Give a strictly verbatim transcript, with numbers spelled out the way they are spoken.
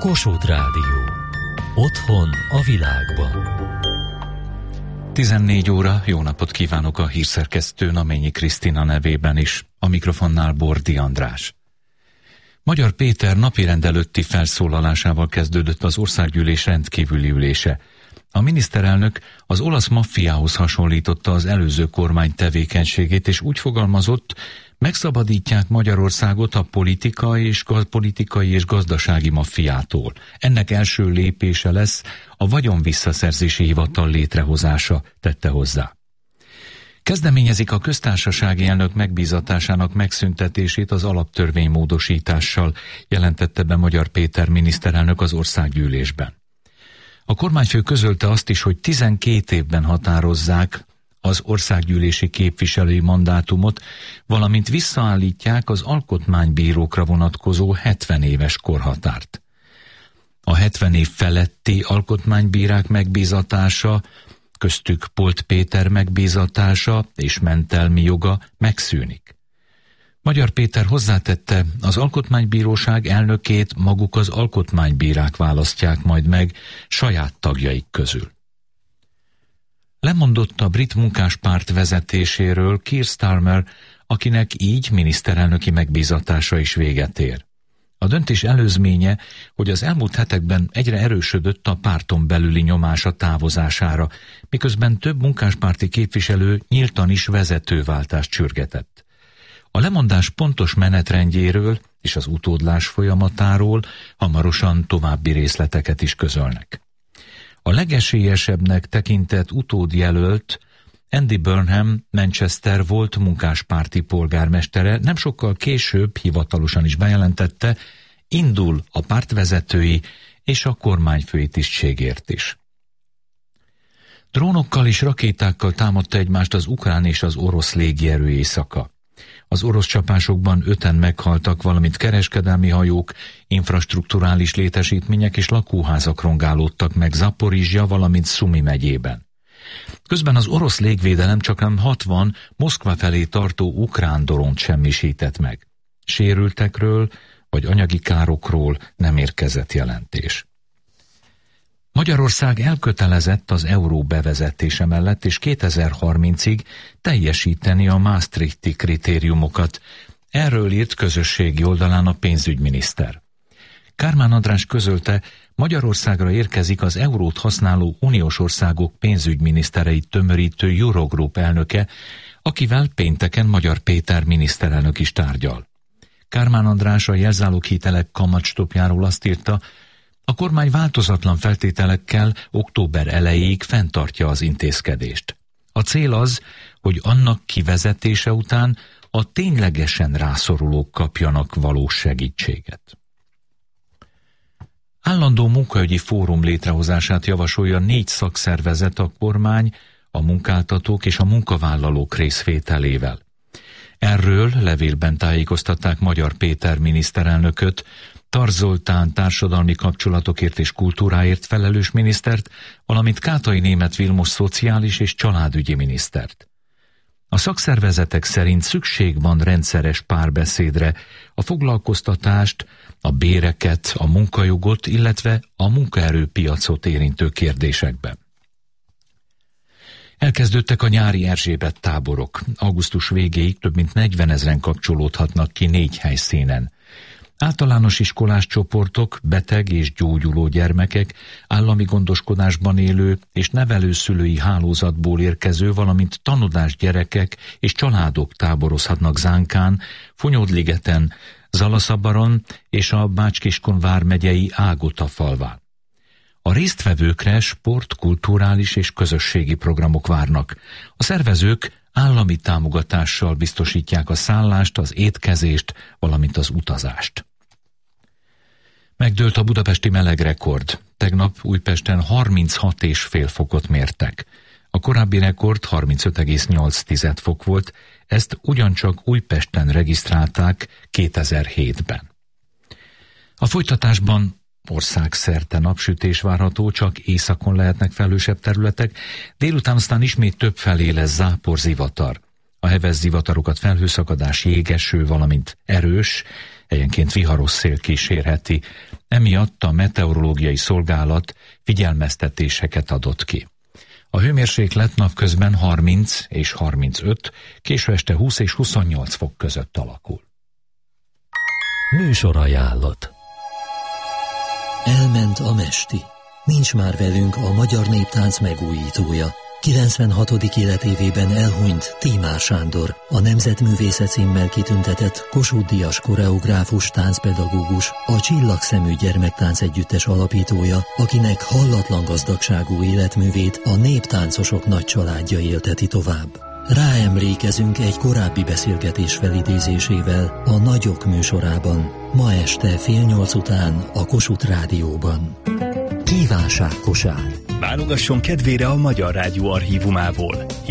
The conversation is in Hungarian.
Kossuth Rádió. Otthon a világban. tizennégy óra, jó napot kívánok a hírszerkesztő Naményi Krisztina nevében is, a mikrofonnál Bordi András. Magyar Péter napirend előtti felszólalásával kezdődött az országgyűlés rendkívüli ülése. A miniszterelnök az olasz maffiához hasonlította az előző kormány tevékenységét, és úgy fogalmazott, megszabadítják Magyarországot a politikai és, politikai és gazdasági maffiától. Ennek első lépése lesz a vagyonvisszaszerzési hivatal létrehozása, tette hozzá. Kezdeményezik a köztársasági elnök megbízatásának megszüntetését az alaptörvény módosítással, jelentette be Magyar Péter miniszterelnök az országgyűlésben. A kormányfő közölte azt is, hogy tizenkét évben határozzák az országgyűlési képviselői mandátumot, valamint visszaállítják az alkotmánybírókra vonatkozó hetven éves korhatárt. A hetven év feletti alkotmánybírák megbízatása, köztük Polt Péter megbízatása és mentelmi joga megszűnik. Magyar Péter hozzátette, az alkotmánybíróság elnökét maguk az alkotmánybírák választják majd meg saját tagjaik közül. Lemondott a brit munkáspárt vezetéséről Keir Starmer, akinek így miniszterelnöki megbízatása is véget ér. A döntés előzménye, hogy az elmúlt hetekben egyre erősödött a párton belüli nyomás a távozására, miközben több munkáspárti képviselő nyíltan is vezetőváltást sürgetett. A lemondás pontos menetrendjéről és az utódlás folyamatáról hamarosan további részleteket is közölnek. A legesélyesebbnek tekintett utódjelölt Andy Burnham, Manchester volt munkáspárti polgármestere, nem sokkal később hivatalosan is bejelentette, indul a pártvezetői és a kormányfői tisztségért is. Drónokkal és rakétákkal támadta egymást az ukrán és az orosz légierő éjszaka. Az orosz csapásokban öten meghaltak, valamint kereskedelmi hajók, infrastrukturális létesítmények és lakóházak rongálódtak meg Zaporizsja, valamint Szumi megyében. Közben az orosz légvédelem csaknem hatvan Moszkva felé tartó ukrán drónt semmisített meg. Sérültekről vagy anyagi károkról nem érkezett jelentés. Magyarország elkötelezett az euró bevezetése mellett, és kétezer-harmincig teljesíteni a Maastrichti kritériumokat. Erről írt közösségi oldalán a pénzügyminiszter. Kármán András közölte, Magyarországra érkezik az eurót használó uniós országok pénzügyminisztereit tömörítő Eurogroup elnöke, akivel pénteken Magyar Péter miniszterelnök is tárgyal. Kármán András a jelzáloghitelek kamatstopjáról azt írta, a kormány változatlan feltételekkel október elejéig fenntartja az intézkedést. A cél az, hogy annak kivezetése után a ténylegesen rászorulók kapjanak valós segítséget. Állandó munkaügyi fórum létrehozását javasolja négy szakszervezet a kormány, a munkáltatók és a munkavállalók részvételével. Erről levélben tájékoztatták Magyar Péter miniszterelnököt, Tarz Zoltán társadalmi kapcsolatokért és kultúráért felelős minisztert, valamint Kátai Németh Vilmos szociális és családügyi minisztert. A szakszervezetek szerint szükség van rendszeres párbeszédre, a foglalkoztatást, a béreket, a munkajogot, illetve a munkaerőpiacot érintő kérdésekben. Elkezdődtek a nyári Erzsébet táborok. Augusztus végéig több mint negyvenezren kapcsolódhatnak ki négy helyszínen. Általános iskolás csoportok, beteg és gyógyuló gyermekek, állami gondoskodásban élő és nevelőszülői hálózatból érkező, valamint tanodás gyerekek és családok táborozhatnak Zánkán, Fonyódligeten, Zalaszabaron és a Bács-Kiskun vármegyei Ágota falván. A résztvevőkre sport, kulturális és közösségi programok várnak. A szervezők állami támogatással biztosítják a szállást, az étkezést, valamint az utazást. Megdőlt a budapesti melegrekord. Tegnap Újpesten harminchat egész öt fokot mértek. A korábbi rekord harmincöt egész nyolc fok volt, ezt ugyancsak Újpesten regisztrálták kétezer-hétben. A folytatásban országszerte napsütés várható, csak északon lehetnek felhősebb területek, délután aztán ismét több felé lesz zápor, zivatar. A heves zivatarokat felhőszakadás, jégeső, valamint erős, helyenként viharos szél kísérheti, emiatt a meteorológiai szolgálat figyelmeztetéseket adott ki. A hőmérséklet napközben harminc és harmincöt, késő este húsz és huszonnyolc fok között alakul. Műsorajánlat. Elment a mesti. Nincs már velünk a magyar néptánc megújítója. kilencvenhatodik életévében elhunyt Tímár Sándor, a Nemzetművészet címmel kitüntetett Kossuth-díjas koreográfus, táncpedagógus, a Csillagszemű Gyermektánc Együttes alapítója, akinek hallatlan gazdagságú életművét a néptáncosok nagy családja élteti tovább. Ráemlékezünk egy korábbi beszélgetés felidézésével a Nagyok műsorában, ma este fél nyolc után a Kossuth Rádióban. Kívánságkosár. Válogasson kedvére a Magyar Rádió archívumából.